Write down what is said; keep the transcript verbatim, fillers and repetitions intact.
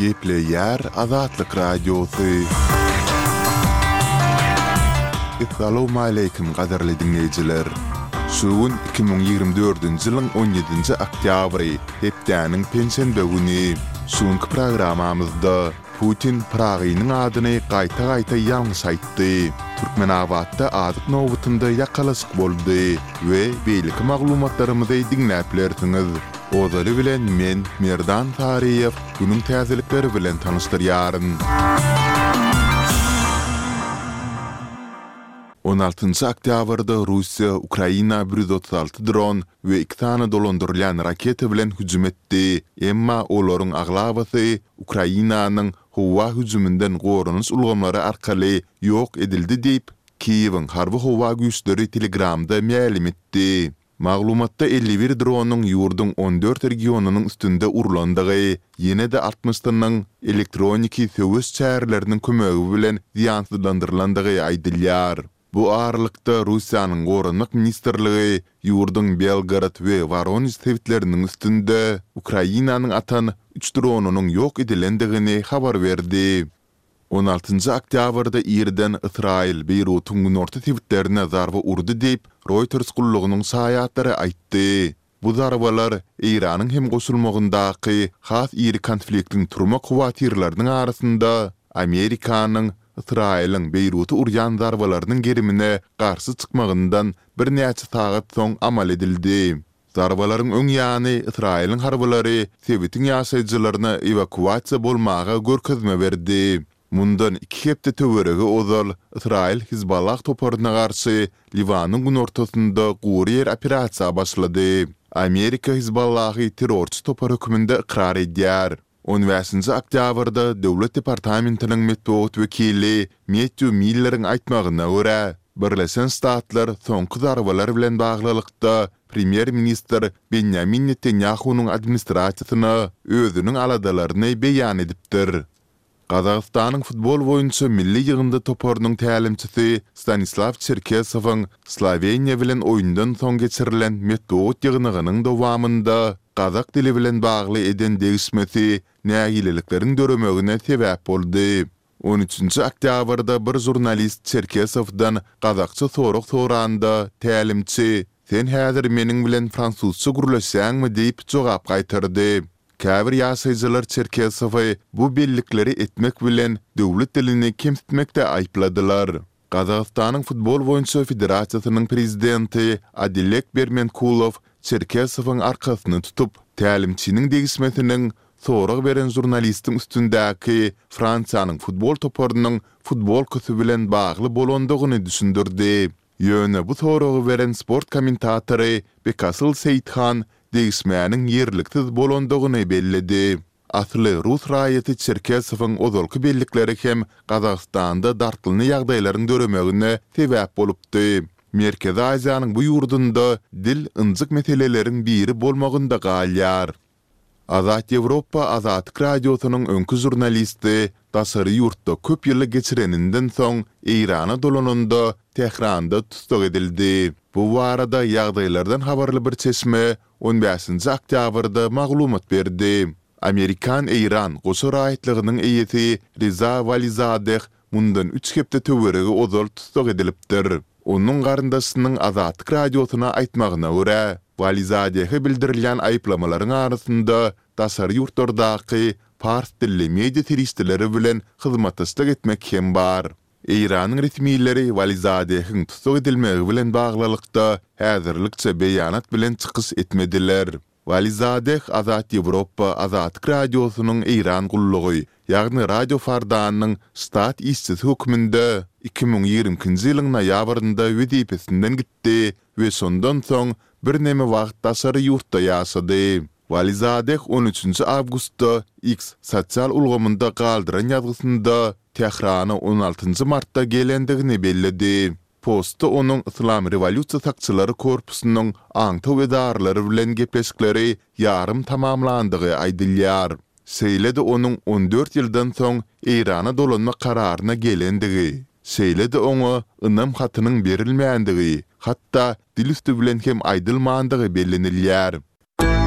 Gepleyer Azatlyk Radiosu. Assalamu alaykum gaderli dinleyijiler. Şuun iki bin ýygrimi dördünji ýylyň on ýedinji oktýabry, hepdäniň pensiýa güni. Şuňky programamyzda Putin Pragynyň adyny gaýta-gaýta ýalňyş aýtdy. Türkmenabadda adyk nowbatynda ýakalasyk boldy we beýleki maglumatlarymyzy dinläplersiňiz. Ozaly bilen men Merdan Tariýew günüň täzelikleri bilen tanışdyrýaryn. on altynjy oktýabrda Russiýa Ukraina bir yüz otuz alty dron we iki tane dolandyrylýan raket bilen hüjüm etdi. Emma olaryň aglabasy Ukrainanyň howa hüjümünden gorunuş ulgamlary arkaly ýok edildi diýip Kiýewiň harby howa güýçleri Telegramda ma'lum etdi. Maglumatda elli bir dronuň ýurduň on dört regionunyň üstünde urulandygy, ýene-de altmışdynyň elektroniki söwüş çäherleriniň kömegi bilen ziýansızlandyrlandygy aýdylýar. Bu aralykda Russiýanyň Gorunluk Ministrligi ýurduň Belgrad we Voronezh täwitleriniň üstünde Ukrainanyň atan üç dronunyň ýok edilendigini habar berdi. on altynjy oktýabrda ýerden Israil Beýrutyň günorta täwitlerine zarba urdy diýip Reuters gullugynyň saýatlary aýtdy. Bu zarbalar Iranyň hem goşulmagyndaky has ýeri konfliktiň turmak huwatirlarynyň arasynda Amerikanyň Israiliň Beýruty urýan zarbalarynyň gerimine garşy çykmagyndan bir näçe sagat soň amal edildi. Zarbalaryň öň ýany Israiliň harbalary Sewitiň ýaşaýjylaryna evakuasiýa bolmaga görkezme berdi. Mundan iki hepde töweregi ozal Israil Hizballah toparyna garşy Liwanyň günortasynda gurýer operasiýa başlady. Amerika Hizballahy terrorçy topar hökmünde ikrar edýär. on beşinji oktýabrda Döwlet Departamentiniň metbuat wekili Matthew Miller'iň aýtmagyna görä, Birleşen Ştatlar soňky zarbalar bilen baglylykda Premier Minister Benjamin Netanyahu'nyň administrasiýasyna özüniň aladalaryny beýan edipdir. Gazagystanyň futbol boýunça milli ýygynda toparynyň tälimçisi Stanislav Cherkesowyň Sloveniýa bilen oýundan soň geçirilen metbuat ýygynynyň dowamında Gazak dili bilen bagly eden degişmesi nägileliklerin döremegine sebäp boldy. on üçinji oktýabrda bir jurnalist Cherkesowdan Gazakça sorag soranda tälimçi "Sen häzir meniň bilen fransuzça gurlaşýanmy?" diýip jogap gaýtardy. Käbir ýaşaýjylar Cherkesowy bu bellikleri etmek bilen döwlet dilini kemsitmekde aýpladylar. Gazagystanyň futbol boýunça federasiýasynyň prezidenti Adilek Bermenkulov Cherkesowyň arkasyny tutup, tälimçiniň degişmesiniň sorag beren jurnalistiň üstündäki Fransiýanyň futbol toparynyň futbol kösü bilen bagly bolandygyny düşündirdi. Ýöne bu soragy beren sport kommentatory Bekasyl Seyithan degişmäniň ýerliksiz bolandygyny bellidi. Asly Rus raýaty Cherkesowyň ozalky bellikleri hem Gazagstanda dartylyny ýagdaýlaryň döremegine sebäp bolupdy. Merkezi Aziýanyň bu ýurdunda dil ınjyk meseleleriň biri bolmagynda galýar. Azat Ýewropa Azatlyk Radiosynyň öňkü jurnalisti daşary ýurtda köp ýyl geçireninden soň Irana dolananda Tehranda tutsak edildi. Bu arada ýagdaýlardan habarly bir çeşme on beşinji oktýabrda maglumat berdi. Amerikan Iran goşa raýatlygynyň eýesi Reza Valizadeh mundan üç hepde töweregi ozal tutsak edilipdir. Onun garyndaşynyň Azatlyk Radiosyna aýtmagyna görä, Valizadehe bildirilýän aýplamalaryň arasynda daşary ýurtlardaky fars dilli media teristleri bilen hyzmatçylyk etmek hem bar. Iranyň resmiýetleri Valizadehiň tutsak edilmegi bilen baglylykda häzirlikçe beýanat bilen çykyş etmediler. Valizadeh Azat Ýewropa Azatlyk Radiosynyň Iran gullugy, ýagny radio fardanynyň stat işçisi hökmünde iki bin ýigrimkinji ýylyň noýabrynda wezipesinden gitdi we sondan soň bir näme wagt daşary ýurtda ýaşady. Valizadeh on üçinji awgustda X sosial ulgamynda galdyran ýazgysynda Tehrana on altynjy martda gelendigini bellidi. Postda onuň Islam Rewolýusiýa sakçylary korpusynyň aňta we darlary bilen gepleşikleri ýarym tamamlandygy aýdylýar. Seýledi onuň on dört ýyldan soň Irana dolanma kararyna gelendigi. Seýledi oňa ynam hatynyň berilmäändigi, hatda dil üstü bilen hem aýdylmandygy bellenilýär.